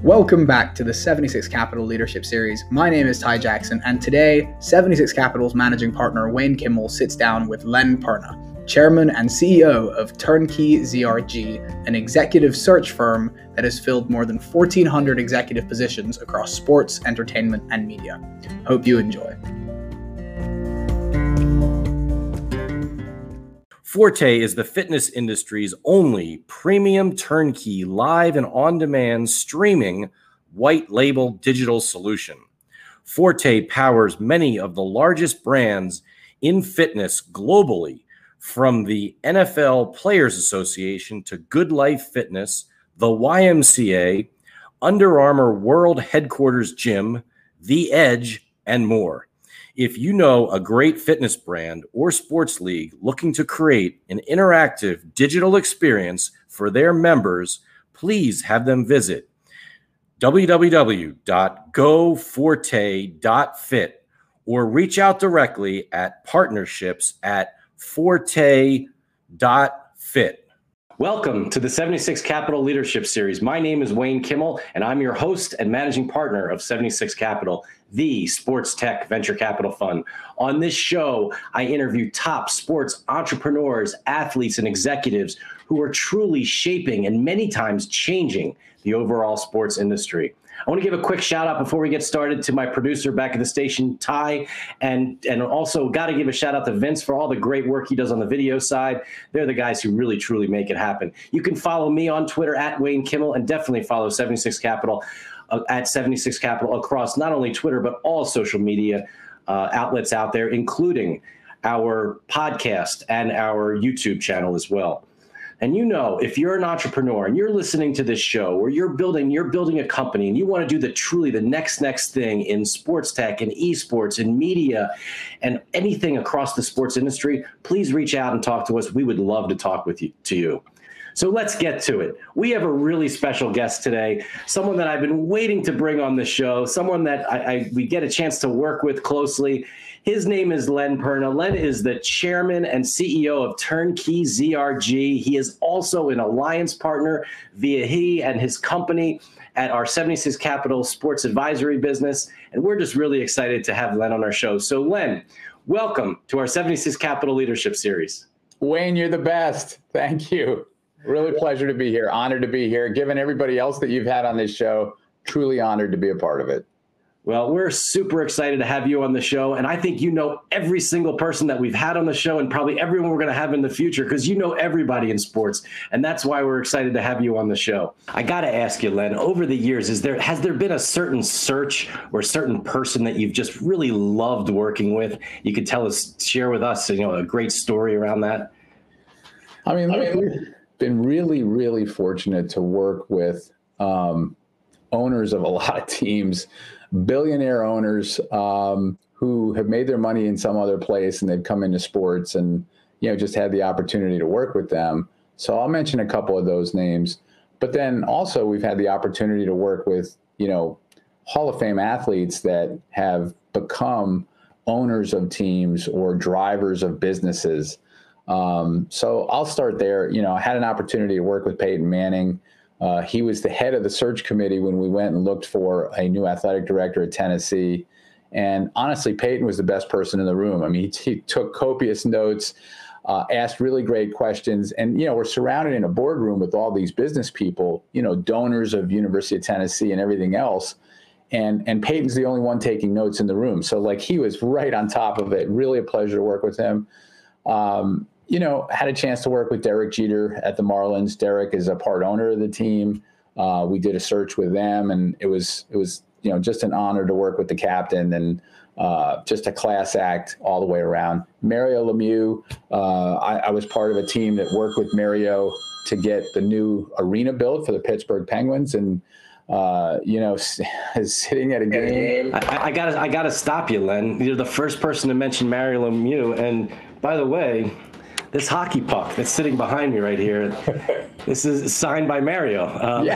Welcome back to the 76 Capital Leadership Series. My name is Ty Jackson, and today, 76 Capital's managing partner Wayne Kimmel sits down with Len Perna, Chairman and CEO of Turnkey ZRG, an executive search firm that has filled more than 1,400 executive positions across sports, entertainment, and media. Hope you enjoy. Forte is the fitness industry's only premium turnkey live and on-demand streaming white label digital solution. Forte powers many of the largest brands in fitness globally, from the NFL Players Association to Good Life Fitness, the YMCA, Under Armour World Headquarters Gym, The Edge, and more. If you know a great fitness brand or sports league looking to create an interactive digital experience for their members, please have them visit www.goforte.fit or reach out directly at partnerships@forte.fit. Welcome to the 76 Capital Leadership Series. My name is Wayne Kimmel, and I'm your host and managing partner of 76 Capital, the sports tech venture capital fund. On this show, I interview top sports entrepreneurs, athletes, and executives who are truly shaping and many times changing the overall sports industry. I want to give a quick shout out before we get started to my producer back at the station, Ty, and also got to give a shout out to Vince for all the great work he does on the video side. They're the guys who really, truly make it happen. You can follow me on Twitter at Wayne Kimmel, and definitely follow 76 Capital at 76 Capital across not only Twitter, but all social media outlets out there, including our podcast and our YouTube channel as well. And you know, if you're an entrepreneur and you're listening to this show, or you're building a company and you want to do the next thing in sports tech and esports and media and anything across the sports industry, please reach out and talk to us. We would love to talk with you. So let's get to it. We have a really special guest today, someone that I've been waiting to bring on the show, someone that we get a chance to work with closely. His name is Len Perna. Len is the chairman and CEO of Turnkey ZRG. He is also an alliance partner via he and his company at our 76 Capital Sports Advisory business. And we're just really excited to have Len on our show. So Len, welcome to our 76 Capital Leadership Series. Wayne, you're the best. Thank you. Really pleasure to be here. Honored to be here. Given everybody else that you've had on this show, truly honored to be a part of it. Well, we're super excited to have you on the show. And I think you know every single person that we've had on the show and probably everyone we're going to have in the future, because you know everybody in sports. And that's why we're excited to have you on the show. I got to ask you, Len, over the years, has there been a certain search or a certain person that you've just really loved working with? You could share with us, a great story around that. We've been really, really fortunate to work with owners of a lot of teams, billionaire owners who have made their money in some other place and they've come into sports and, just had the opportunity to work with them. So I'll mention a couple of those names, but then also we've had the opportunity to work with, Hall of Fame athletes that have become owners of teams or drivers of businesses. So I'll start there. I had an opportunity to work with Peyton Manning. He was the head of the search committee when we went and looked for a new athletic director at Tennessee. And honestly, Peyton was the best person in the room. He took copious notes, asked really great questions. And, we're surrounded in a boardroom with all these business people, donors of University of Tennessee and everything else. And Peyton's the only one taking notes in the room. So he was right on top of it. Really a pleasure to work with him. Had a chance to work with Derek Jeter at the Marlins. Derek is a part owner of the team. We did a search with them, and it was just an honor to work with the captain, and just a class act all the way around. Mario Lemieux, I was part of a team that worked with Mario to get the new arena built for the Pittsburgh Penguins, and sitting at a game. I gotta stop you, Len. You're the first person to mention Mario Lemieux, and by the way, this hockey puck that's sitting behind me right here, this is signed by Mario.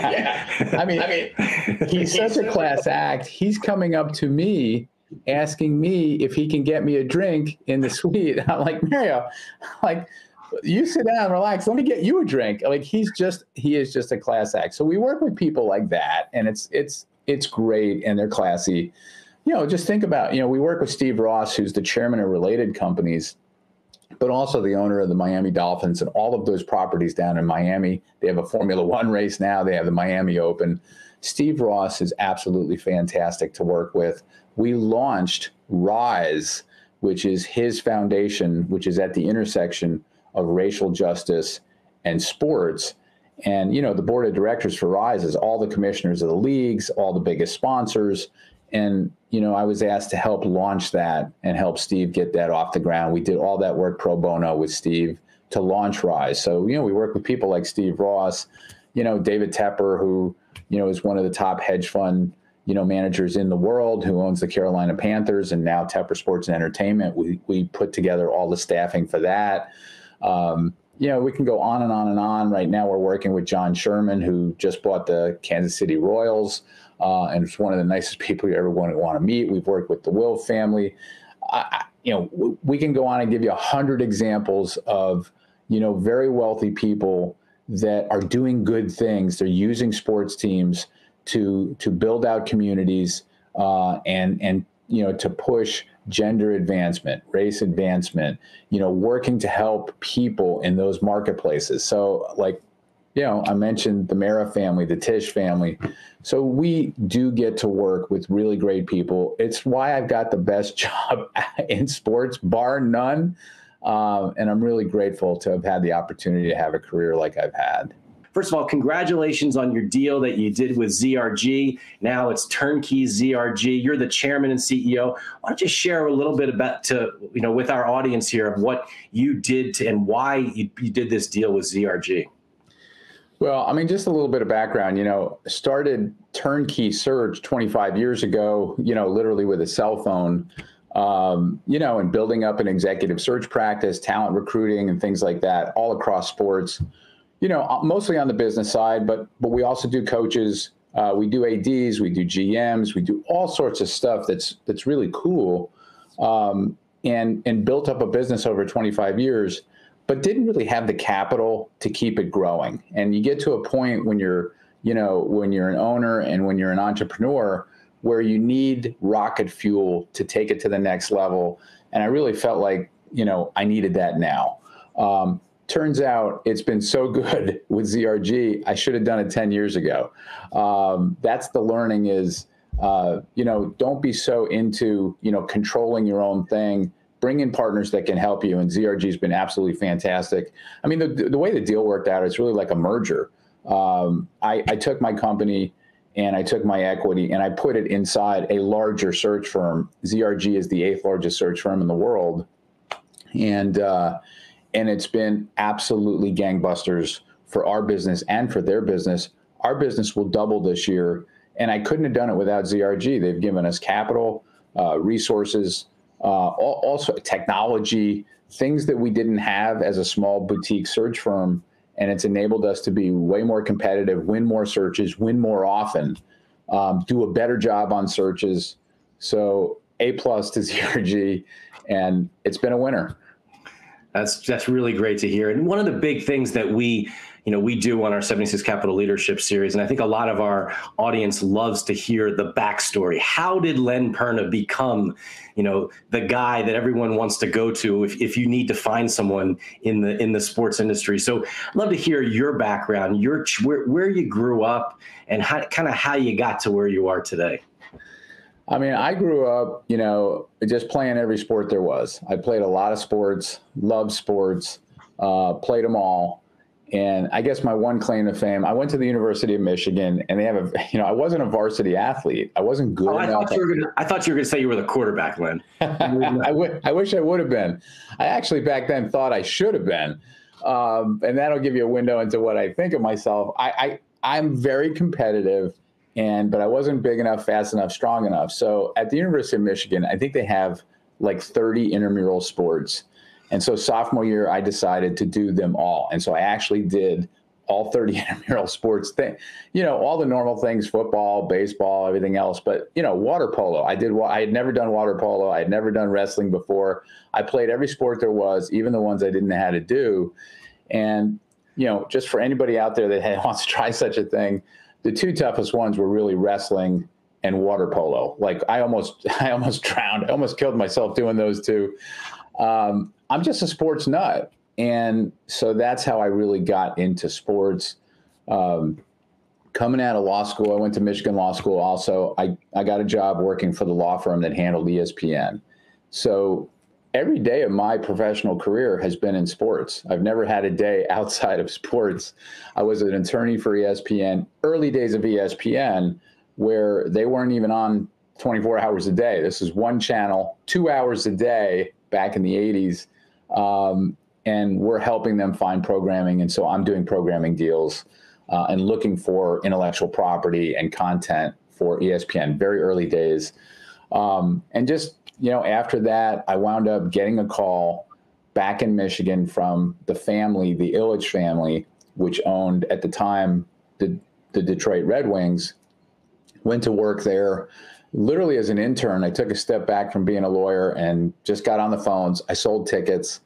He's such a class act. He's coming up to me asking me if he can get me a drink in the suite. I'm like, Mario, you sit down, relax. Let me get you a drink. Like he is just a class act. So we work with people like that, and it's great, and they're classy. Just think about, we work with Steve Ross, who's the chairman of related companies, but also the owner of the Miami Dolphins and all of those properties down in Miami. They have a Formula One race now. They have the Miami Open. Steve Ross is absolutely fantastic to work with. We launched Rise, which is his foundation, which is at the intersection of racial justice and sports. And, the board of directors for Rise is all the commissioners of the leagues, all the biggest sponsors. And, I was asked to help launch that and help Steve get that off the ground. We did all that work pro bono with Steve to launch Rise. So, we work with people like Steve Ross, David Tepper, who, is one of the top hedge fund, managers in the world, who owns the Carolina Panthers and now Tepper Sports and Entertainment. We put together all the staffing for that. We can go on and on and on. Right now, we're working with John Sherman, who just bought the Kansas City Royals, and it's one of the nicest people you ever want to meet. We've worked with the Wilf family. We can go on and give you 100 examples of, very wealthy people that are doing good things. They're using sports teams to build out communities and to push gender advancement, race advancement, working to help people in those marketplaces. So I mentioned the Mara family, the Tisch family. So we do get to work with really great people. It's why I've got the best job in sports, bar none. And I'm really grateful to have had the opportunity to have a career like I've had. First of all, congratulations on your deal that you did with ZRG. Now it's Turnkey ZRG. You're the chairman and CEO. Why don't you share a little bit about with our audience here of what you did and why you did this deal with ZRG? Well, just a little bit of background, started Turnkey Search 25 years ago, literally with a cell phone, and building up an executive search practice, talent recruiting and things like that all across sports, mostly on the business side, but we also do coaches, we do ADs, we do GMs, we do all sorts of stuff that's really cool, and built up a business over 25 years. But didn't really have the capital to keep it growing. And you get to a point when you're an owner and when you're an entrepreneur where you need rocket fuel to take it to the next level. And I really felt like, I needed that now. Turns out it's been so good with ZRG, I should have done it 10 years ago. That's the learning is, don't be so into, controlling your own thing. Bring in partners that can help you, and ZRG has been absolutely fantastic. The way the deal worked out, it's really like a merger. I took my company and I took my equity and I put it inside a larger search firm. ZRG is the 8th largest search firm in the world, and it's been absolutely gangbusters for our business and for their business. Our business will double this year, and I couldn't have done it without ZRG. They've given us capital, resources. Also technology, things that we didn't have as a small boutique search firm. And it's enabled us to be way more competitive, win more searches, win more often, do a better job on searches. So A+ to ZRG, and it's been a winner. That's really great to hear. And one of the big things that we do on our 76 Capital Leadership Series, and I think a lot of our audience loves to hear the backstory. How did Len Perna become, the guy that everyone wants to go to if you need to find someone in the sports industry? So I'd love to hear your background, where you grew up, and how you got to where you are today. I grew up, just playing every sport there was. I played a lot of sports, loved sports, played them all. And I guess my one claim to fame, I went to the University of Michigan, and they have I wasn't a varsity athlete. I wasn't good enough. I thought you were going to say you were the quarterback, Len. I wish I would have been. I actually back then thought I should have been. And that'll give you a window into what I think of myself. I'm very competitive, but I wasn't big enough, fast enough, strong enough. So at the University of Michigan, I think they have like 30 intramural sports. And so sophomore year, I decided to do them all. And so I actually did all 30 intramural sports thing, all the normal things, football, baseball, everything else. But, water polo, I had never done water polo. I had never done wrestling before. I played every sport there was, even the ones I didn't know how to do. And, just for anybody out there that wants to try such a thing, the two toughest ones were really wrestling and water polo. Like I almost drowned. I almost killed myself doing those two. I'm just a sports nut. And so that's how I really got into sports. Coming out of law school, I went to Michigan Law School also. I got a job working for the law firm that handled ESPN. So every day of my professional career has been in sports. I've never had a day outside of sports. I was an attorney for ESPN, early days of ESPN, where they weren't even on 24 hours a day. This is one channel, 2 hours a day back in the 80s. And we're helping them find programming. And so I'm doing programming deals and looking for intellectual property and content for ESPN, very early days. And just, after that, I wound up getting a call back in Michigan from the family, the Ilitch family, which owned at the time the Detroit Red Wings. Went to work there literally as an intern. I took a step back from being a lawyer and just got on the phones. I sold tickets.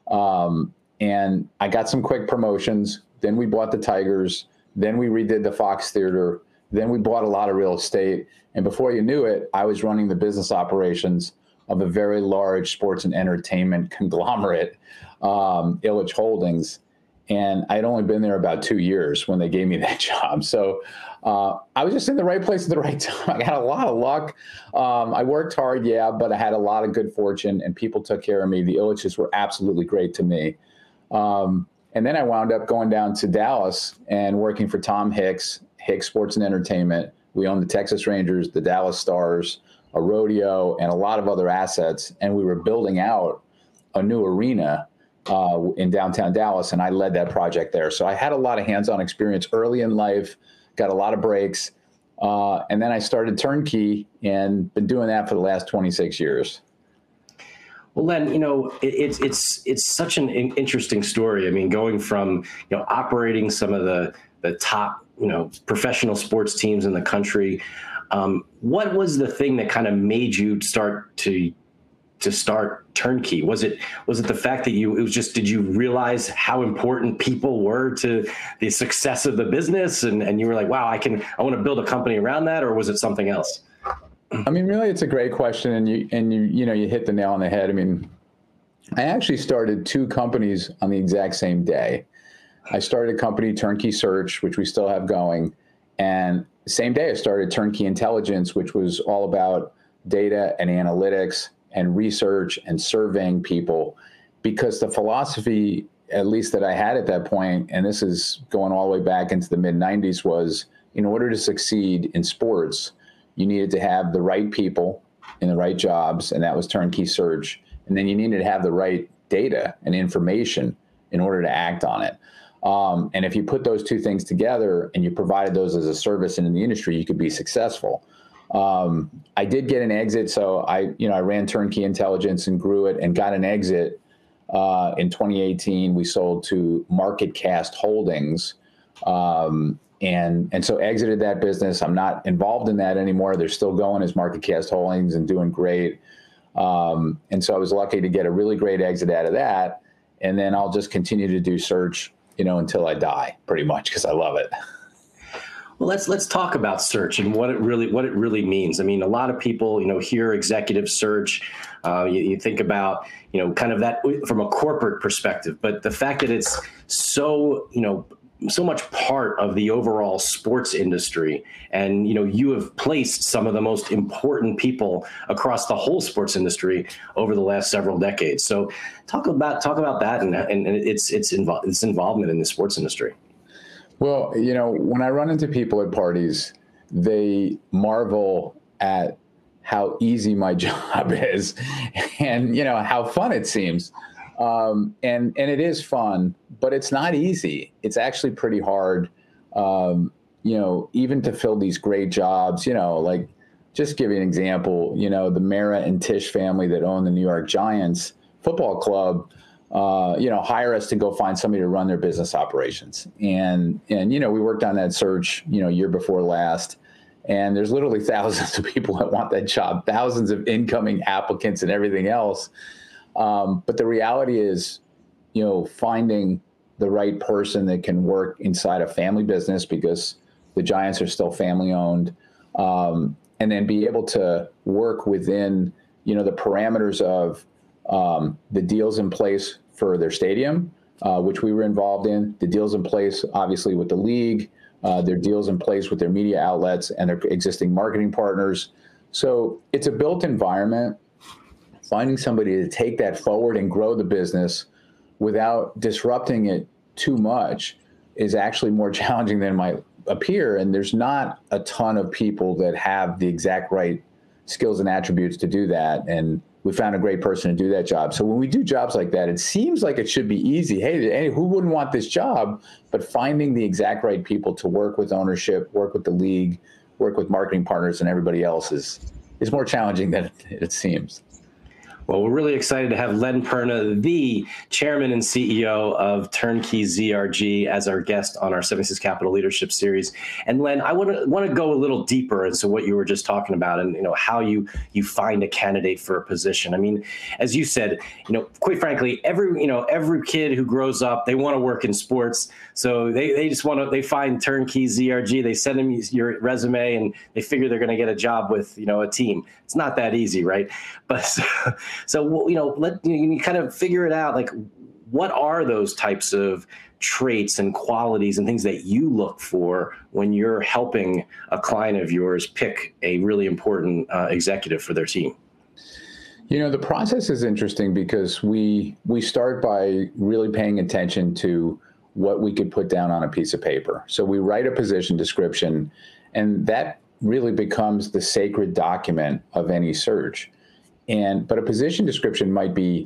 And I got some quick promotions. Then we bought the Tigers. Then we redid the Fox Theater. Then we bought a lot of real estate. And before you knew it, I was running the business operations of a very large sports and entertainment conglomerate, Ilitch Holdings. And I'd only been there about 2 years when they gave me that job. So I was just in the right place at the right time. I got a lot of luck. I worked hard, yeah, but I had a lot of good fortune and people took care of me. The Ilitches were absolutely great to me. And then I wound up going down to Dallas and working for Tom Hicks, Hicks Sports and Entertainment. We owned the Texas Rangers, the Dallas Stars, a rodeo, and a lot of other assets. And we were building out a new arena in downtown Dallas, and I led that project there. So I had a lot of hands-on experience early in life, got a lot of breaks, and then I started Turnkey and been doing that for the last 26 years. Well, Len, it's such an interesting story. I mean, going from operating some of the top professional sports teams in the country. What was the thing that kind of made you start Turnkey? Was it the fact that did you realize how important people were to the success of the business and you were like, wow, I want to build a company around that, or was it something else? I mean, really, it's a great question, and you hit the nail on the head. I mean, I actually started two companies on the exact same day. I started a company, Turnkey Search, which we still have going, and the same day I started Turnkey Intelligence, which was all about data and analytics and research and surveying people, because the philosophy, at least that I had at that point, and this is going all the way back into the mid-90s, was in order to succeed in sports, you needed to have the right people in the right jobs, and that was Turnkey Search. And then you needed to have the right data and information in order to act on it. And if you put those two things together and you provided those as a service in the industry, you could be successful. I did get an exit. So I ran Turnkey Intelligence and grew it and got an exit. In 2018, we sold to MarketCast Holdings. And so exited that business. I'm not involved in that anymore. They're still going as MarketCast Holdings and doing great. And so I was lucky to get a really great exit out of that. And then I'll just continue to do search, until I die, pretty much, because I love it. Well, let's talk about search and what it really means. I mean, a lot of people, hear executive search. You think about, kind of that from a corporate perspective, but the fact that it's so much part of the overall sports industry, and you have placed some of the most important people across the whole sports industry over the last several decades. So talk about that and its involvement in the sports industry. Well, when I run into people at parties, they marvel at how easy my job is and, how fun it seems. And it is fun, but it's not easy. It's actually pretty hard, even to fill these great jobs, like just give you an example, the Mara and Tisch family that own the New York Giants football club. hire us to go find somebody to run their business operations. And we worked on that search, year before last. And there's literally thousands of people that want that job, thousands of incoming applicants and everything else. But the reality is, finding the right person that can work inside a family business, because the Giants are still family owned, and then be able to work within, the parameters of the deals in place for their stadium, which we were involved in, the deals in place, obviously, with the league, their deals in place with their media outlets and their existing marketing partners. So it's a built environment. Finding somebody to take that forward and grow the business without disrupting it too much is actually more challenging than it might appear. And there's not a ton of people that have the exact right skills and attributes to do that. And we found a great person to do that job. So when we do jobs like that, it seems like it should be easy. Hey, who wouldn't want this job? But finding the exact right people to work with ownership, work with the league, work with marketing partners and everybody else is more challenging than it seems. Well, we're really excited to have Len Perna, the chairman and CEO of Turnkey ZRG, as our guest on our 76 Capital Leadership Series. And Len, I want to go a little deeper into what you were just talking about, and how you find a candidate for a position. I mean, as you said, quite frankly, every kid who grows up, they want to work in sports. So they just they find Turnkey ZRG, they send them your resume, and they figure they're going to get a job with a team. It's not that easy, right? But so you kind of figure it out. Like, what are those types of traits and qualities and things that you look for when you're helping a client of yours pick a really important executive for their team? The process is interesting because we start by really paying attention to what we could put down on a piece of paper. So we write a position description, and that really becomes the sacred document of any search. But a position description might be,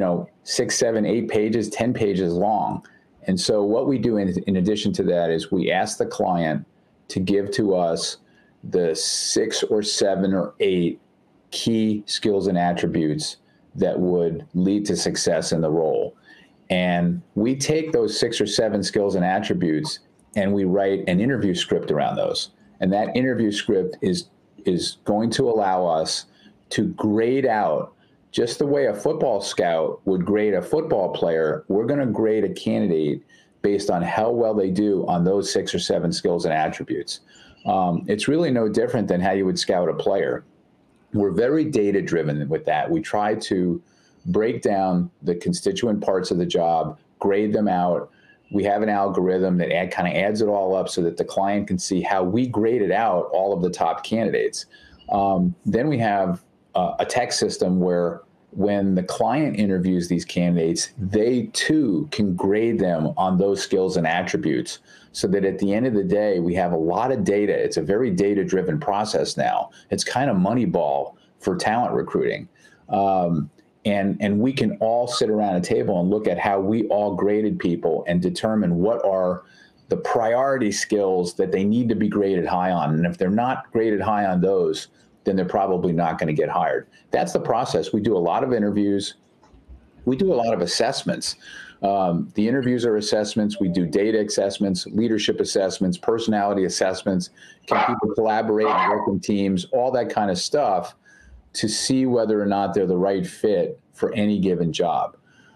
6, 7, 8 pages, 10 pages long. And so what we do in addition to that is we ask the client to give to us the 6 or 7 or 8 key skills and attributes that would lead to success in the role. And we take those 6 or 7 skills and attributes and we write an interview script around those. And that interview script is going to allow us to grade out, just the way a football scout would grade a football player. We're going to grade a candidate based on how well they do on those 6 or 7 skills and attributes. It's really no different than how you would scout a player. We're very data driven with that. We try to break down the constituent parts of the job, grade them out. We have an algorithm that kind of adds it all up so that the client can see how we graded out all of the top candidates. Then we have a tech system where when the client interviews these candidates, they too can grade them on those skills and attributes, so that at the end of the day, we have a lot of data. It's a very data-driven process now. It's kind of Moneyball for talent recruiting. And we can all sit around a table and look at how we all graded people and determine what are the priority skills that they need to be graded high on. And if they're not graded high on those, then they're probably not going to get hired. That's the process. We do a lot of interviews. We do a lot of assessments. The interviews are assessments. We do data assessments, leadership assessments, personality assessments. Can people collaborate and work in teams? All that kind of stuff to see whether or not they're the right fit for any given job.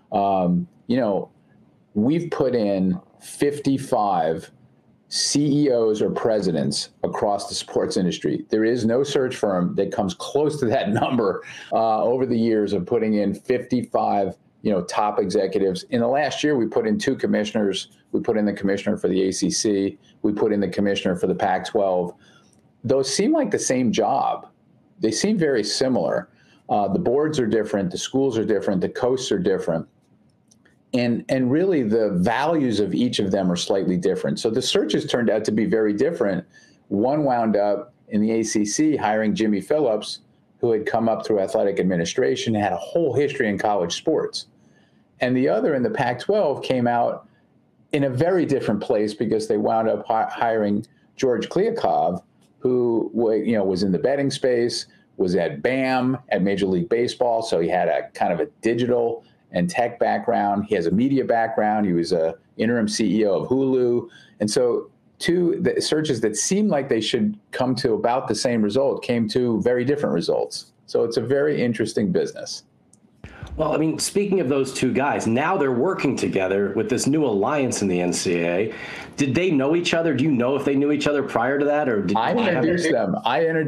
We've put in 55 CEOs or presidents across the sports industry. There is no search firm that comes close to that number over the years of putting in 55, top executives. In the last year, we put in 2 commissioners. We put in the commissioner for the ACC. We put in the commissioner for the Pac-12. Those seem like the same job. They seem very similar. The boards are different. The schools are different. The coasts are different. And really the values of each of them are slightly different. So the searches turned out to be very different. One wound up in the ACC hiring Jimmy Phillips, who had come up through athletic administration, had a whole history in college sports. And the other in the Pac-12 came out in a very different place because they wound up hiring George Kliavkoff, who was in the betting space, was at BAM at Major League Baseball. So he had a kind of a digital and tech background. He has a media background. He was a interim CEO of Hulu. And so two the searches that seemed like they should come to about the same result came to very different results. So it's a very interesting business. Well, I mean, speaking of those two guys, now they're working together with this new alliance in the NCAA. Did they know each other? Do you know if they knew each other prior to that? Or did I introduced them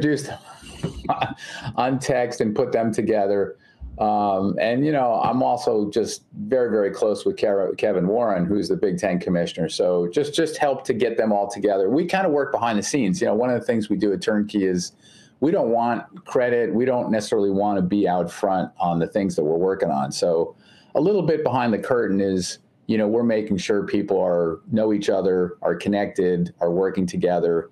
on text and put them together. And, you know, I'm also just very, very close with Kevin Warren, who's the Big Ten commissioner. So just help to get them all together. We kind of work behind the scenes. You know, one of the things we do at Turnkey is we don't want credit. We don't necessarily want to be out front on the things that we're working on. So a little bit behind the curtain is, you know, we're making sure people know each other, are connected, are working together,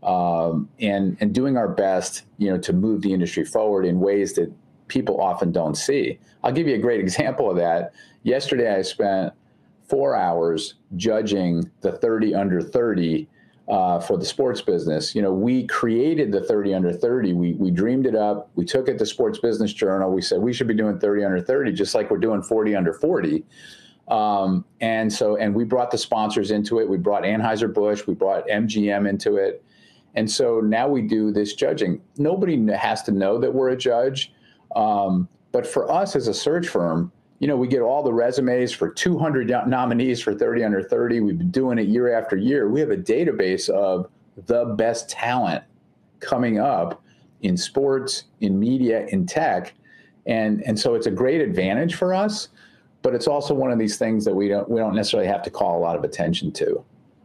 and doing our best, you know, to move the industry forward in ways that people often don't see. I'll give you a great example of that. Yesterday, I spent 4 hours judging the 30 under 30 for the sports business. You know, we created the 30 under 30. We dreamed it up. We took it to Sports Business Journal. We said we should be doing 30 under 30, just like we're doing 40 under 40. And we brought the sponsors into it. We brought Anheuser-Busch. We brought MGM into it. And so now we do this judging. Nobody has to know that we're a judge. But for us as a search firm, you know, we get all the resumes for 200 nominees for 30 under 30. We've been doing it year after year. We have a database of the best talent coming up in sports, in media, in tech. And so it's a great advantage for us, but it's also one of these things that we don't necessarily have to call a lot of attention to.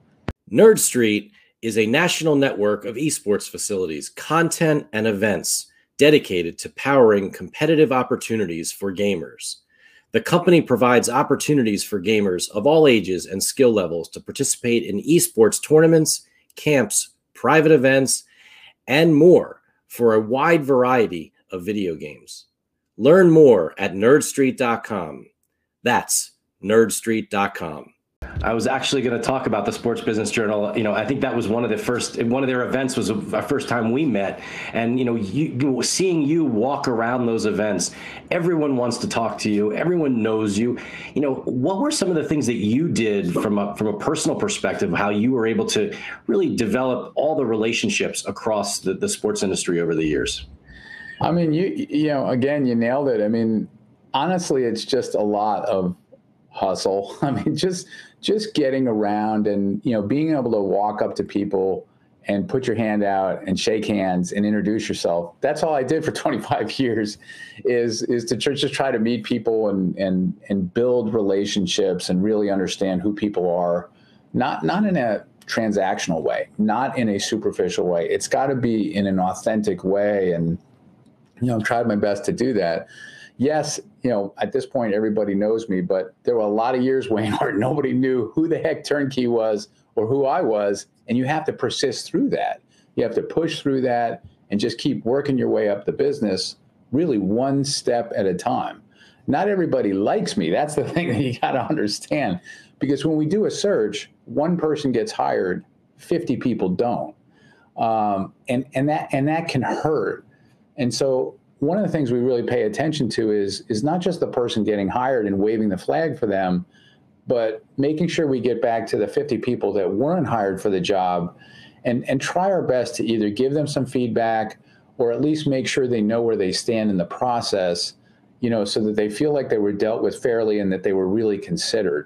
Nerd Street is a national network of esports facilities, content, and events dedicated to powering competitive opportunities for gamers. The company provides opportunities for gamers of all ages and skill levels to participate in esports tournaments, camps, private events, and more for a wide variety of video games. Learn more at nerdstreet.com. That's nerdstreet.com. I was actually going to talk about the Sports Business Journal. You know, I think that was one of their events was our first time we met. And, you know, seeing you walk around those events, everyone wants to talk to you. Everyone knows you. You know, what were some of the things that you did from a personal perspective, how you were able to really develop all the relationships across the sports industry over the years? I mean, you know, again, you nailed it. I mean, honestly, it's just a lot of hustle. I mean, just getting around and, you know, being able to walk up to people and put your hand out and shake hands and introduce yourself. That's all I did for 25 years is to just try to meet people and build relationships and really understand who people are, not in a transactional way, not in a superficial way. It's got to be in an authentic way. And, you know, I've tried my best to do that. Yes, you know, at this point, everybody knows me, but there were a lot of years, Wayne, where nobody knew who the heck Turnkey was or who I was. And you have to persist through that. You have to push through that and just keep working your way up the business, really one step at a time. Not everybody likes me. That's the thing that you got to understand. Because when we do a search, one person gets hired, 50 people don't. And that can hurt. And so one of the things we really pay attention to is not just the person getting hired and waving the flag for them, but making sure we get back to the 50 people that weren't hired for the job and try our best to either give them some feedback or at least make sure they know where they stand in the process, you know, so that they feel like they were dealt with fairly and that they were really considered.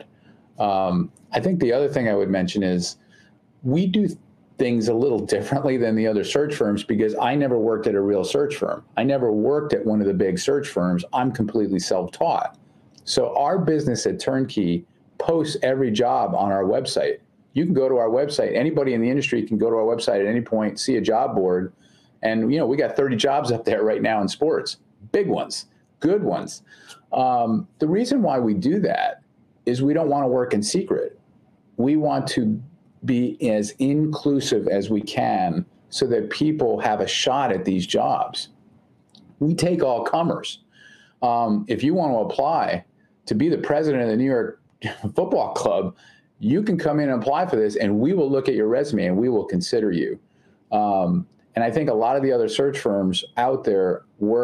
I think the other thing I would mention is we do things a little differently than the other search firms because I never worked at a real search firm. I never worked at one of the big search firms. I'm completely self-taught. So our business at Turnkey posts every job on our website. You can go to our website. Anybody in the industry can go to our website at any point, see a job board. And, you know, we got 30 jobs up there right now in sports, big ones, good ones. The reason why we do that is we don't want to work in secret. We want to be as inclusive as we can so that people have a shot at these jobs. We take all comers. If you want to apply to be the president of the New York Football Club, you can come in and apply for this and we will look at your resume and we will consider you. And I think a lot of the other search firms out there work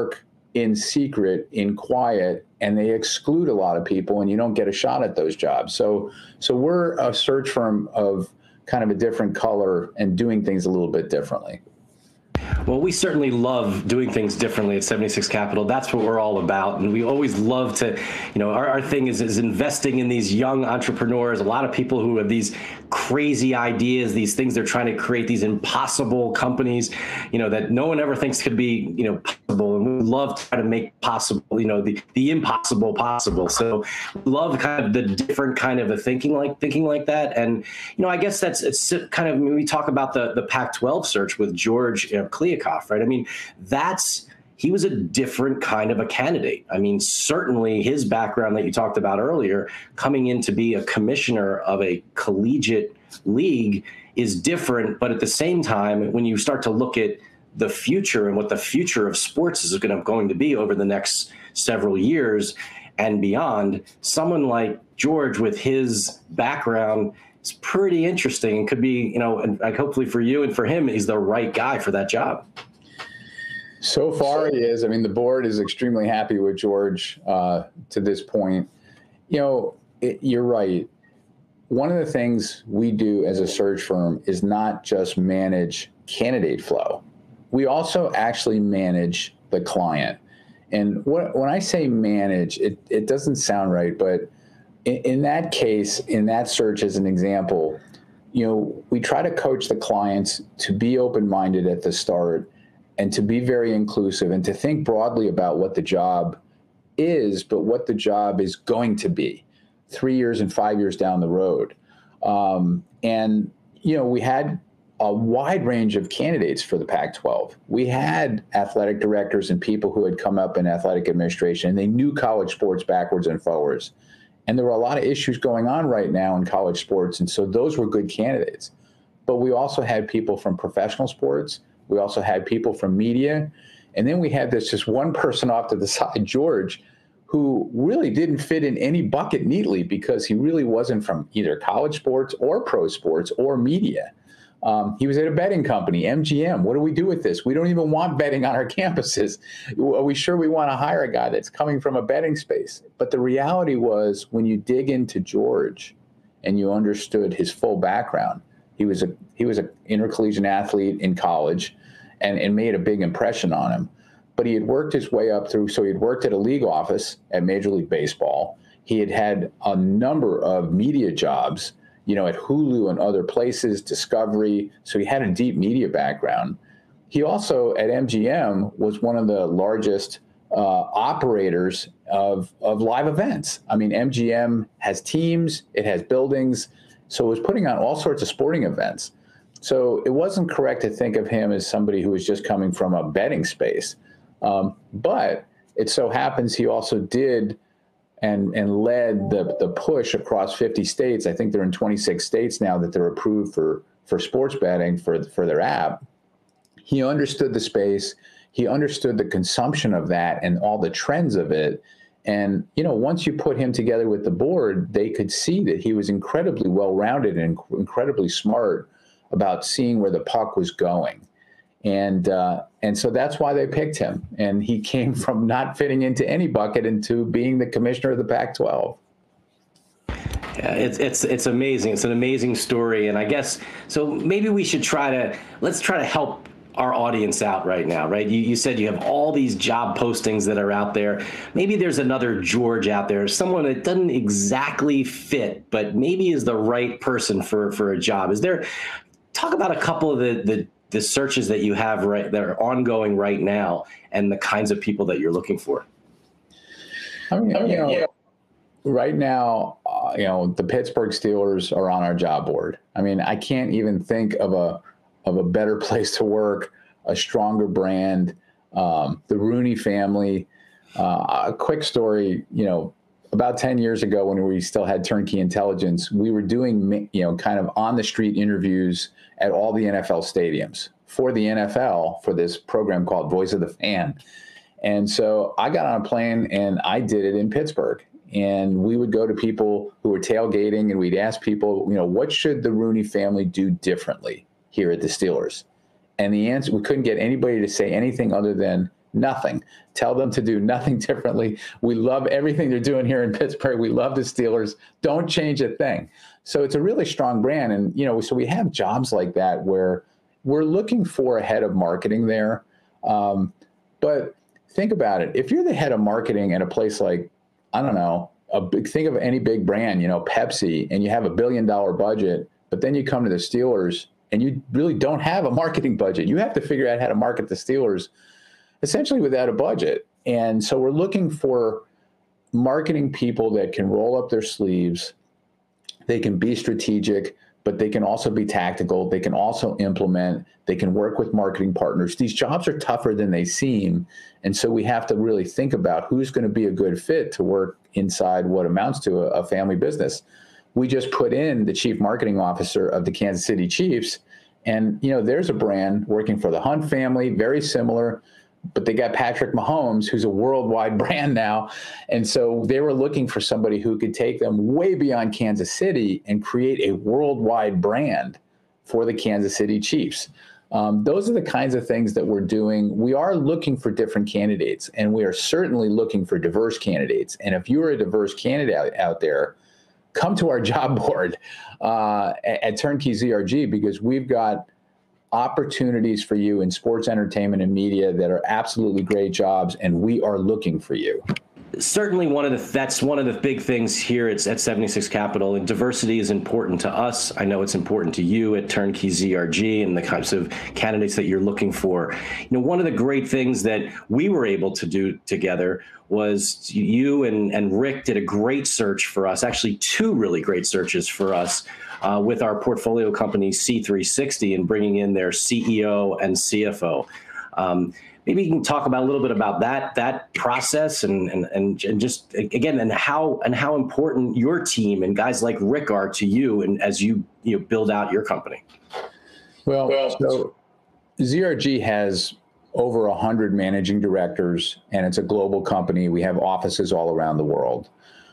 in secret, in quiet, and they exclude a lot of people, and you don't get a shot at those jobs. So we're a search firm of kind of a different color and doing things a little bit differently. Well, we certainly love doing things differently at 76 Capital. That's what we're all about. And we always love to, our thing is investing in these young entrepreneurs, a lot of people who have these crazy ideas, these things they're trying to create, these impossible companies, that no one ever thinks could be, possible. And we love to try to make possible, the impossible possible. So we love kind of the different kind of a thinking like that. And, I guess it's kind of, when we talk about the Pac-12 search with George Kliavkoff, right? I mean, he was a different kind of a candidate. I mean, certainly his background that you talked about earlier, coming in to be a commissioner of a collegiate league is different. But at the same time, when you start to look at the future and what the future of sports is going to be over the next several years and beyond, someone like George with his background is pretty interesting and could be, and hopefully for you and for him, he's the right guy for that job. So far he is. I mean, the board is extremely happy with George to this point. You're right. One of the things we do as a search firm is not just manage candidate flow. We also actually manage the client. And when I say manage, it doesn't sound right, but in that case, in that search as an example, we try to coach the clients to be open-minded at the start and to be very inclusive and to think broadly about what the job is, but what the job is going to be 3 years and 5 years down the road. We had a wide range of candidates for the Pac-12. We had athletic directors and people who had come up in athletic administration, and they knew college sports backwards and forwards. And there were a lot of issues going on right now in college sports, and so those were good candidates. But we also had people from professional sports. We also had people from media. And then we had just one person off to the side, George, who really didn't fit in any bucket neatly because he really wasn't from either college sports or pro sports or media. He was at a betting company, MGM. What do we do with this? We don't even want betting on our campuses. Are we sure we want to hire a guy that's coming from a betting space? But the reality was, when you dig into George and you understood his full background, he was an intercollegiate athlete in college and made a big impression on him. But he had worked his way up through, so he had worked at a league office at Major League Baseball. He had had a number of media jobs, at Hulu and other places, Discovery. So he had a deep media background. He also, at MGM, was one of the largest operators of live events. I mean, MGM has teams, it has buildings, so it was putting on all sorts of sporting events. So it wasn't correct to think of him as somebody who was just coming from a betting space. But it so happens he also did and led the push across 50 states. I think they're in 26 states now that they're approved for sports betting for their app. He understood the space. He understood the consumption of that and all the trends of it. And, once you put him together with the board, they could see that he was incredibly well-rounded and incredibly smart about seeing where the puck was going. And so that's why they picked him. And he came from not fitting into any bucket into being the commissioner of the Pac-12. Yeah, it's amazing. It's an amazing story. And I guess, so maybe we should let's try to help our audience out right now, right? You said you have all these job postings that are out there. Maybe there's another George out there, someone that doesn't exactly fit, but maybe is the right person for a job. Talk about a couple of the searches that you have that are ongoing right now and the kinds of people that you're looking for. Right now, the Pittsburgh Steelers are on our job board. I mean, I can't even think of a better place to work, a stronger brand, the Rooney family. A quick story, about 10 years ago when we still had Turnkey Intelligence, we were doing, kind of on the street interviews at all the NFL stadiums for the NFL for this program called Voice of the Fan. And so I got on a plane and I did it in Pittsburgh. And we would go to people who were tailgating and we'd ask people, what should the Rooney family do differently here at the Steelers? And the answer, we couldn't get anybody to say anything other than Nothing. Tell them to do nothing differently. We love everything they're doing here in Pittsburgh. We love the Steelers. Don't change a thing. So it's a really strong brand. And, so we have jobs like that where we're looking for a head of marketing there. But think about it. If you're the head of marketing at a place like, I don't know, think of any big brand, Pepsi, and you have $1 billion budget, but then you come to the Steelers and you really don't have a marketing budget. You have to figure out how to market the Steelers essentially without a budget. And so we're looking for marketing people that can roll up their sleeves. They can be strategic, but they can also be tactical. They can also implement. They can work with marketing partners. These jobs are tougher than they seem. And so we have to really think about who's going to be a good fit to work inside what amounts to a family business. We just put in the chief marketing officer of the Kansas City Chiefs. And, there's a brand working for the Hunt family, very similar, but they got Patrick Mahomes, who's a worldwide brand now. And so they were looking for somebody who could take them way beyond Kansas City and create a worldwide brand for the Kansas City Chiefs. Those are the kinds of things that we're doing. We are looking for different candidates, and we are certainly looking for diverse candidates. And if you're a diverse candidate out there, come to our job board at Turnkey ZRG, because we've got opportunities for you in sports, entertainment, and media that are absolutely great jobs, and we are looking for you. Certainly that's one of the big things here at 76 Capital, and diversity is important to us. I know it's important to you at Turnkey ZRG and the kinds of candidates that you're looking for. One of the great things that we were able to do together was you and Rick did a great search for us, actually 2 really great searches for us with our portfolio company C360 and bringing in their CEO and CFO. Maybe you can talk about a little bit about that process and just again and how important your team and guys like Rick are to you and as you build out your company. Well, so ZRG has over 100 managing directors, and it's a global company. We have offices all around the world.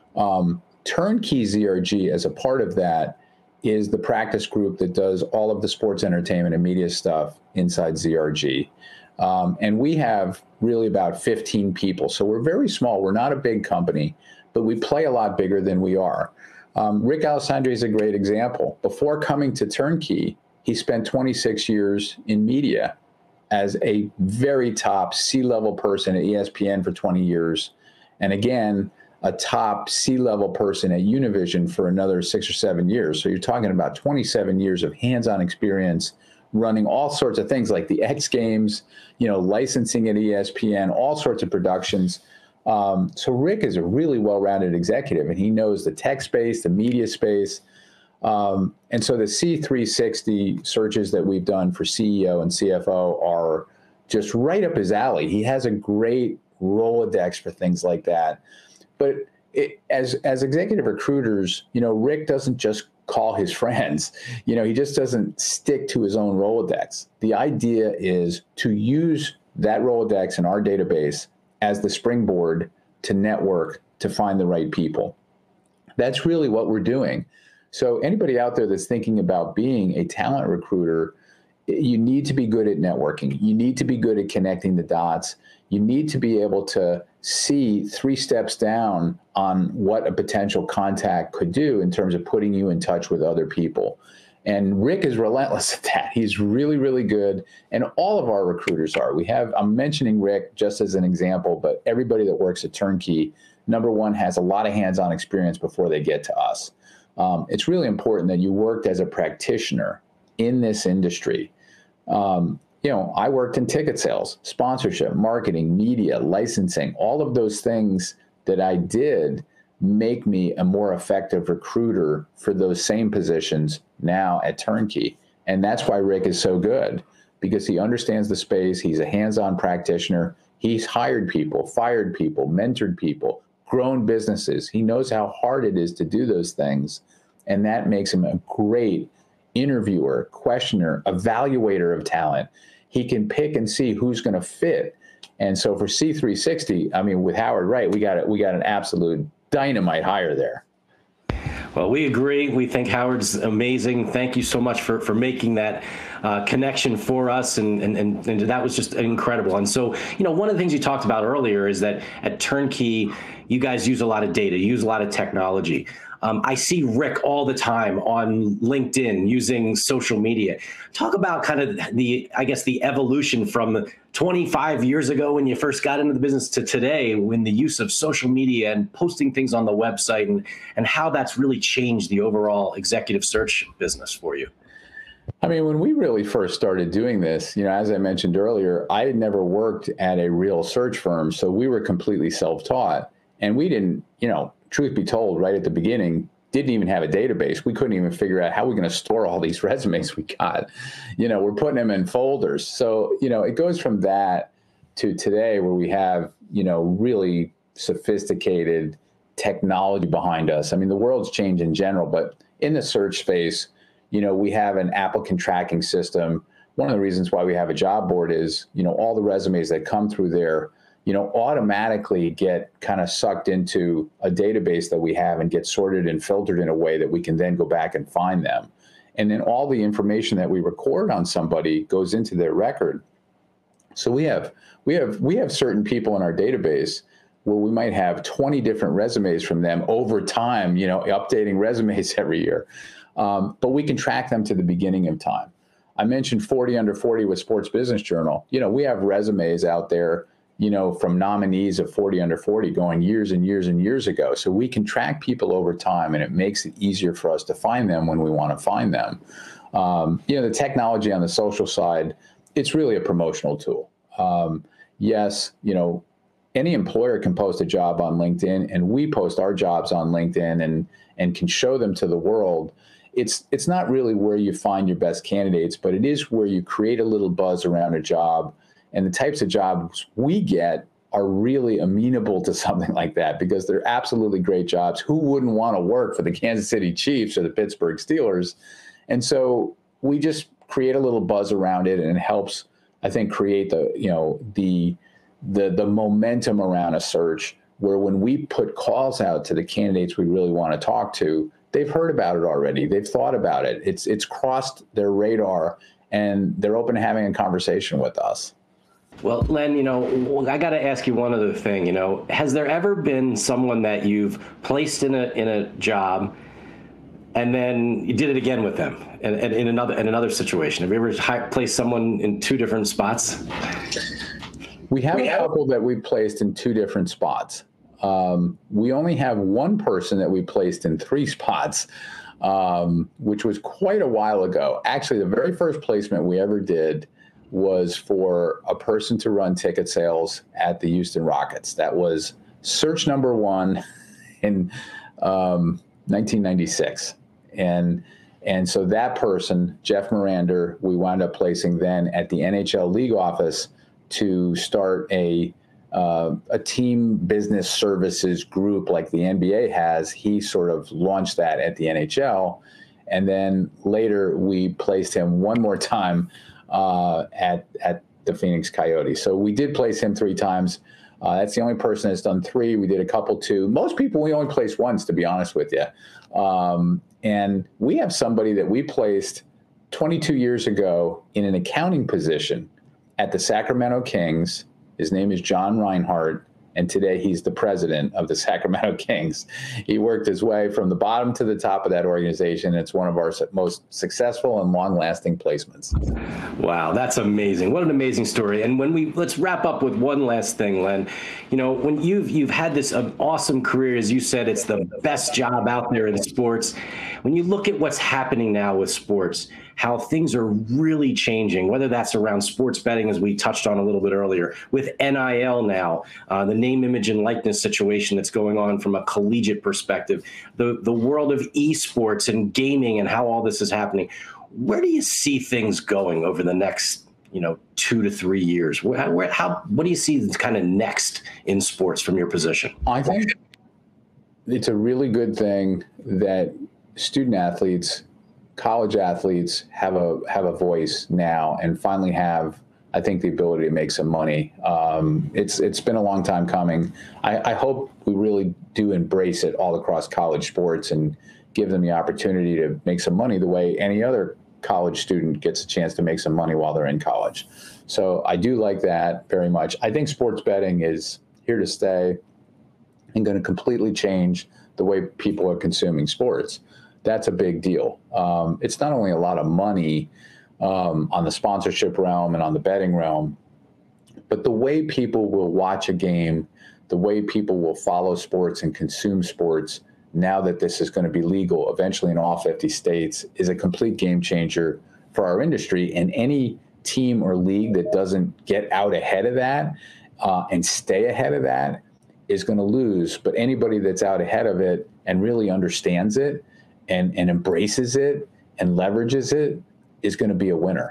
Turnkey ZRG, as a part of that, is the practice group that does all of the sports, entertainment, and media stuff inside ZRG. And we have really about 15 people. So we're very small. We're not a big company, but we play a lot bigger than we are. Rick Alessandri is a great example. Before coming to Turnkey, he spent 26 years in media as a very top C-level person at ESPN for 20 years. And again, a top C-level person at Univision for another 6 or 7 years. So you're talking about 27 years of hands-on experience running all sorts of things like the X Games, licensing at ESPN, all sorts of productions. So Rick is a really well-rounded executive, and he knows the tech space, the media space. And so the C360 searches that we've done for CEO and CFO are just right up his alley. He has a great Rolodex for things like that. But as executive recruiters, Rick doesn't just call his friends. He just doesn't stick to his own Rolodex. The idea is to use that Rolodex in our database as the springboard to network, to find the right people. That's really what we're doing. So anybody out there that's thinking about being a talent recruiter, you need to be good at networking. You need to be good at connecting the dots. You need to be able to see 3 steps down on what a potential contact could do in terms of putting you in touch with other people. And Rick is relentless at that. He's really, really good. And all of our recruiters are. I'm mentioning Rick just as an example, but everybody that works at Turnkey, number one, has a lot of hands-on experience before they get to us. It's really important that you worked as a practitioner in this industry. I worked in ticket sales, sponsorship, marketing, media, licensing. All of those things that I did make me a more effective recruiter for those same positions now at Turnkey. And that's why Rick is so good, because he understands the space. He's a hands-on practitioner. He's hired people, fired people, mentored people, grown businesses. He knows how hard it is to do those things. And that makes him a great interviewer, questioner, evaluator of talent. He can pick and see who's going to fit. And so for C360, with Howard Wright, we got an absolute dynamite hire there. Well, we agree. We think Howard's amazing. Thank you so much for making that connection for us. And that was just incredible. And so, one of the things you talked about earlier is that at Turnkey, you guys use a lot of data, use a lot of technology. I see Rick all the time on LinkedIn using social media. Talk about kind of the evolution from 25 years ago when you first got into the business to today, when the use of social media and posting things on the website and how that's really changed the overall executive search business for you. I mean, when we really first started doing this, as I mentioned earlier, I had never worked at a real search firm. So we were completely self-taught, and we didn't, truth be told, right at the beginning, didn't even have a database. We couldn't even figure out how we're going to store all these resumes we got. We're putting them in folders. So, it goes from that to today where we have, really sophisticated technology behind us. I mean, the world's changed in general, but in the search space, we have an applicant tracking system. One of the reasons why we have a job board is, all the resumes that come through there, automatically get kind of sucked into a database that we have and get sorted and filtered in a way that we can then go back and find them. And then all the information that we record on somebody goes into their record. So we have certain people in our database where we might have 20 different resumes from them over time, updating resumes every year. But we can track them to the beginning of time. I mentioned 40 Under 40 with Sports Business Journal. We have resumes out there, from nominees of 40 Under 40 going years and years and years ago. So we can track people over time, and it makes it easier for us to find them when we want to find them. The technology on the social side, it's really a promotional tool. Yes, any employer can post a job on LinkedIn, and we post our jobs on LinkedIn and can show them to the world. It's not really where you find your best candidates, but it is where you create a little buzz around a job. And the types of jobs we get are really amenable to something like that because they're absolutely great jobs. Who wouldn't want to work for the Kansas City Chiefs or the Pittsburgh Steelers? And so we just create a little buzz around it, and it helps, I think, create the momentum around a search where when we put calls out to the candidates we really want to talk to, they've heard about it already. They've thought about it. It's crossed their radar, and they're open to having a conversation with us. Well, Len, I got to ask you one other thing. Has there ever been someone that you've placed in a job and then you did it again with them in another situation? Have you ever placed someone in two different spots? We have a couple that we placed in two different spots. We only have one person that we placed in three spots, which was quite a while ago. Actually, the very first placement we ever did was for a person to run ticket sales at the Houston Rockets. That was search number one in 1996. And so that person, Jeff Miranda, we wound up placing then at the NHL League office to start a team business services group like the NBA has. He sort of launched that at the NHL. And then later we placed him one more time at the Phoenix Coyotes. So we did place him three times. That's the only person that's done three. We did a couple two. Most people we only place once, to be honest with you. And we have somebody that we placed 22 years ago in an accounting position at the Sacramento Kings. His name is John Reinhardt, and today he's the president of the Sacramento Kings. He worked his way from the bottom to the top of that organization. It's one of our most successful and long-lasting placements. Wow, that's amazing. What an amazing story. And let's wrap up with one last thing, Len. When you've had this awesome career, as you said, it's the best job out there in sports. When you look at what's happening now with sports, how things are really changing, whether that's around sports betting, as we touched on a little bit earlier, with NIL now, the name, image, and likeness situation that's going on from a collegiate perspective, the world of esports and gaming and how all this is happening. Where do you see things going over the next 2 to 3 years? What do you see is kind of next in sports from your position? I think it's a really good thing that student athletes, college athletes have a voice now and finally have, I think, the ability to make some money. It's been a long time coming. I hope we really do embrace it all across college sports and give them the opportunity to make some money the way any other college student gets a chance to make some money while they're in college. So I do like that very much. I think sports betting is here to stay and going to completely change the way people are consuming sports. That's a big deal. It's not only a lot of money on the sponsorship realm and on the betting realm, but the way people will watch a game, the way people will follow sports and consume sports now that this is going to be legal eventually in all 50 states is a complete game changer for our industry. And any team or league that doesn't get out ahead of that and stay ahead of that is going to lose. But anybody that's out ahead of it and really understands it and embraces it and leverages it is going to be a winner.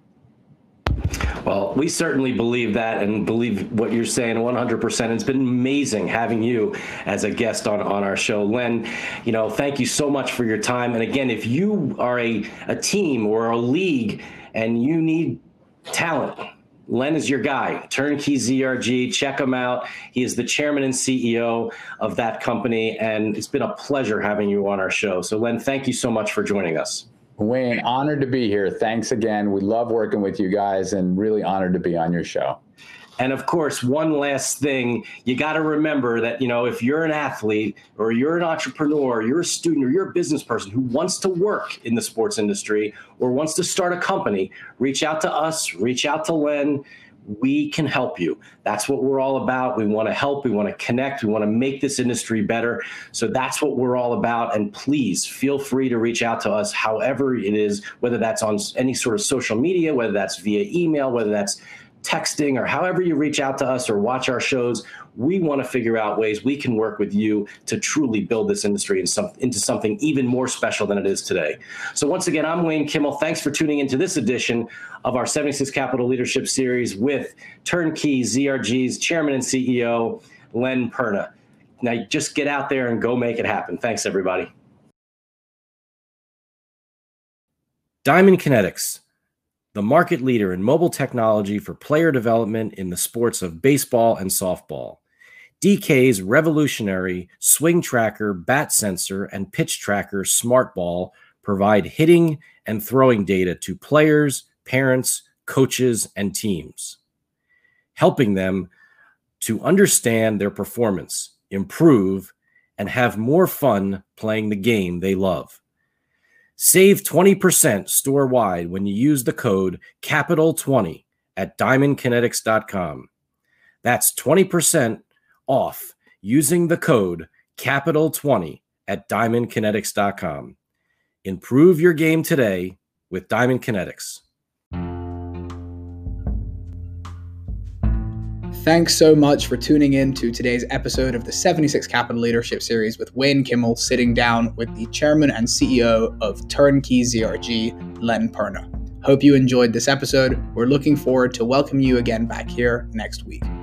Well, we certainly believe that and believe what you're saying 100%. It's been amazing having you as a guest on our show. Len, thank you so much for your time. And again, if you are a team or a league and you need talent, Len is your guy. Turnkey ZRG, check him out. He is the chairman and CEO of that company, and it's been a pleasure having you on our show. So Len, thank you so much for joining us. Wayne, honored to be here. Thanks again. We love working with you guys and really honored to be on your show. And of course, one last thing, you got to remember that, if you're an athlete or you're an entrepreneur, you're a student or you're a business person who wants to work in the sports industry or wants to start a company, reach out to us, reach out to Len. We can help you. That's what we're all about. We want to help. We want to connect. We want to make this industry better. So that's what we're all about. And please feel free to reach out to us however it is, whether that's on any sort of social media, whether that's via email, whether that's texting, or however you reach out to us or watch our shows. We want to figure out ways we can work with you to truly build this industry into something even more special than it is today. So once again, I'm Wayne Kimmel. Thanks for tuning into this edition of our 76 Capital Leadership Series with Turnkey ZRG's chairman and CEO, Len Perna. Now just get out there and go make it happen. Thanks, everybody. Diamond Kinetics, the market leader in mobile technology for player development in the sports of baseball and softball. DK's revolutionary swing tracker, bat sensor, and pitch tracker smart ball provide hitting and throwing data to players, parents, coaches, and teams, helping them to understand their performance, improve, and have more fun playing the game they love. Save 20% store-wide when you use the code CAPITAL20 at diamondkinetics.com. That's 20% off using the code CAPITAL20 at diamondkinetics.com. Improve your game today with Diamond Kinetics. Thanks so much for tuning in to today's episode of the 76 Capital Leadership Series with Wayne Kimmel sitting down with the chairman and CEO of Turnkey ZRG, Len Perna. Hope you enjoyed this episode. We're looking forward to welcoming you again back here next week.